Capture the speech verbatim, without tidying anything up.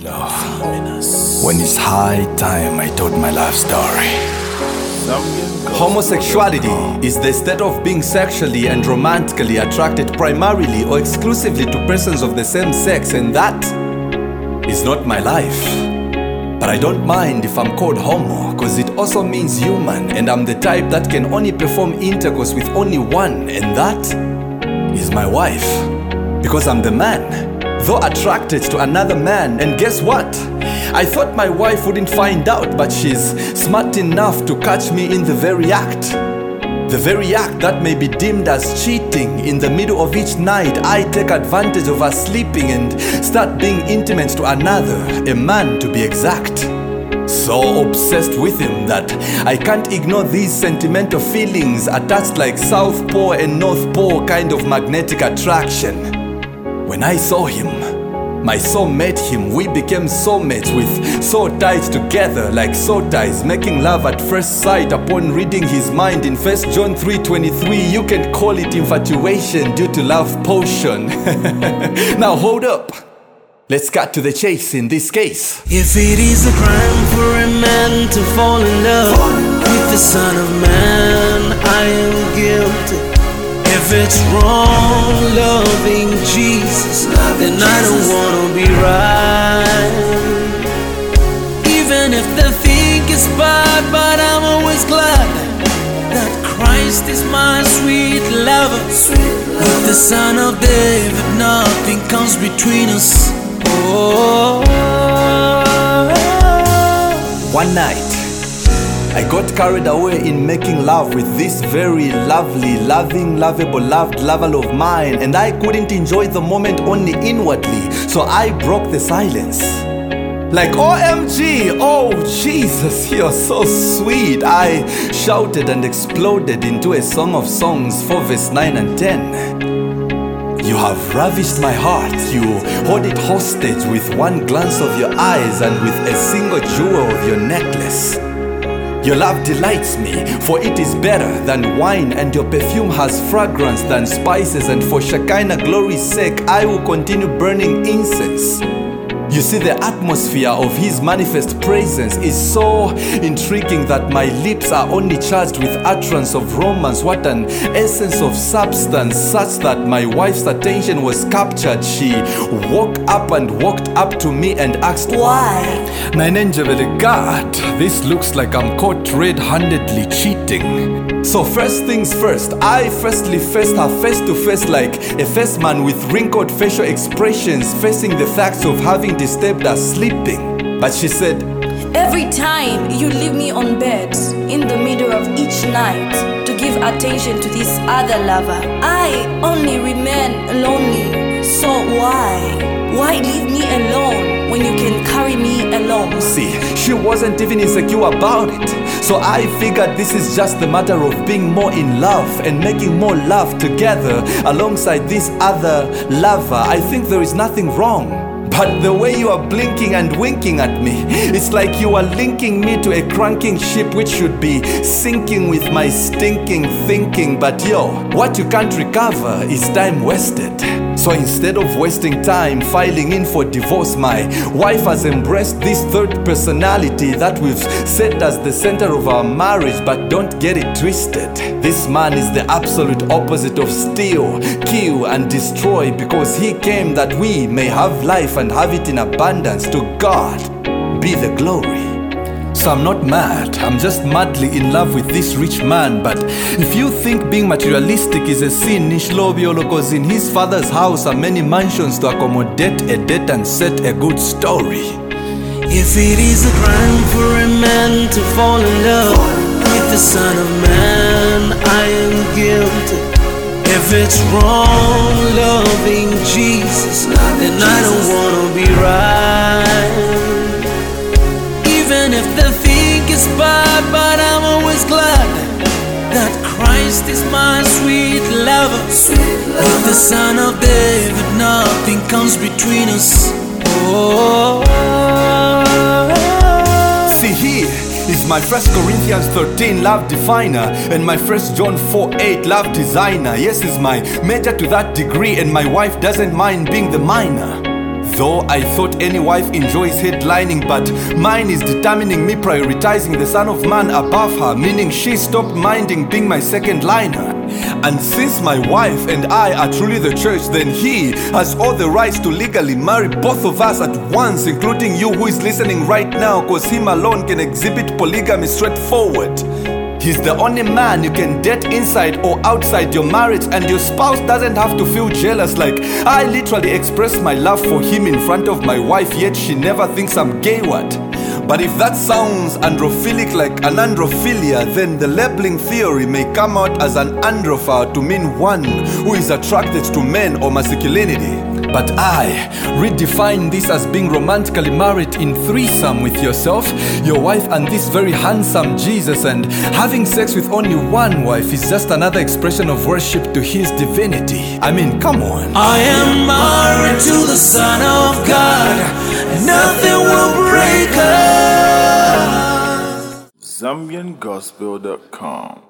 love. When it's high time I told my life story. Homosexuality is the state of being sexually and romantically attracted primarily or exclusively to persons of the same sex, and that is not my life. But I don't mind if I'm called homo, cause it also means human, and I'm the type that can only perform intercourse with only one, and that is my wife. Because I'm the man, though attracted to another man, and guess what? I thought my wife wouldn't find out, but she's smart enough to catch me in the very act. The very act that may be deemed as cheating. In the middle of each night, I take advantage of her sleeping and start being intimate to another, a man to be exact. So obsessed with him that I can't ignore these sentimental feelings attached like South Pole and North Pole kind of magnetic attraction. When I saw him, my soul met him. We became soulmates with soul ties together like soul ties, making love at first sight upon reading his mind in First John three twenty-three. You can call it infatuation due to love potion. Now hold up, let's cut to the chase in this case. If it is a crime for a man to fall in love with the Son of Man, I am guilty. If it's wrong loving Jesus, then I don't wanna be right. Even if the thing is bad, but I'm always glad that Christ is my sweet lover. With the Son of David, nothing comes between us. Oh. One night I got carried away in making love with this very lovely, loving, lovable, loved lover of mine, and I couldn't enjoy the moment only inwardly, so I broke the silence. Like O M G, oh Jesus, you're so sweet, I shouted and exploded into a song of songs for verse nine and ten. You have ravished my heart, you hold it hostage with one glance of your eyes and with a single jewel of your necklace. Your love delights me, for it is better than wine, and your perfume has fragrance than spices, and for Shekinah glory's sake I will continue burning incense. You see, the atmosphere of his manifest presence is so intriguing that my lips are only charged with utterance of romance. What an essence of substance, such that my wife's attention was captured. She woke up and walked up to me and asked, "Why?" Nainenjevele, God, this looks like I'm caught red-handedly cheating. So first things first, I firstly faced her face to face like a face man with wrinkled facial expressions, facing the facts of having disturbed her sleeping. But she said, "Every time you leave me on bed in the middle of each night to give attention to this other lover, I only remain lonely. So why? Why leave me alone when you can carry me along?" See, she wasn't even insecure about it. So I figured this is just a matter of being more in love and making more love together alongside this other lover. I think there is nothing wrong. But the way you are blinking and winking at me, it's like you are linking me to a cranking ship which should be sinking with my stinking thinking. But yo, what you can't recover is time wasted. So instead of wasting time filing in for divorce, my wife has embraced this third personality that we've set as the center of our marriage. But don't get it twisted, this man is the absolute opposite of steal, kill and destroy, because he came that we may have life and have it in abundance. To God be the glory. So I'm not mad, I'm just madly in love with this rich man. But if you think being materialistic is a sin, Nishlobiolo, cause in his father's house are many mansions to accommodate a debt and set a good story. If it is a crime for a man to fall in love with the Son of Man, I am guilty. If it's wrong loving Jesus, then I don't wanna be right. Even if the thing is bad, but I'm always glad that Christ is my sweet lover. With the Son of David, nothing comes between us. Oh. See, here is my First Corinthians thirteen love definer and my First John four eight love designer. Yes, is my major to that degree, and my wife doesn't mind being the minor. Though I thought any wife enjoys headlining, but mine is determining me prioritizing the Son of Man above her, meaning she stopped minding being my second liner. And since my wife and I are truly the church, then he has all the rights to legally marry both of us at once, including you who is listening right now, cause him alone can exhibit polygamy straightforward. He's the only man you can date inside or outside your marriage, and your spouse doesn't have to feel jealous like I literally express my love for him in front of my wife, yet she never thinks I'm gay. What? But if that sounds androphilic like an androphilia, then the labeling theory may come out as an androphile to mean one who is attracted to men or masculinity. But I redefine this as being romantically married in threesome with yourself, your wife, and this very handsome Jesus, and having sex with only one wife is just another expression of worship to his divinity. I mean, come on. I am married to the Son of God, and nothing will break us. Zambian Gospel dot com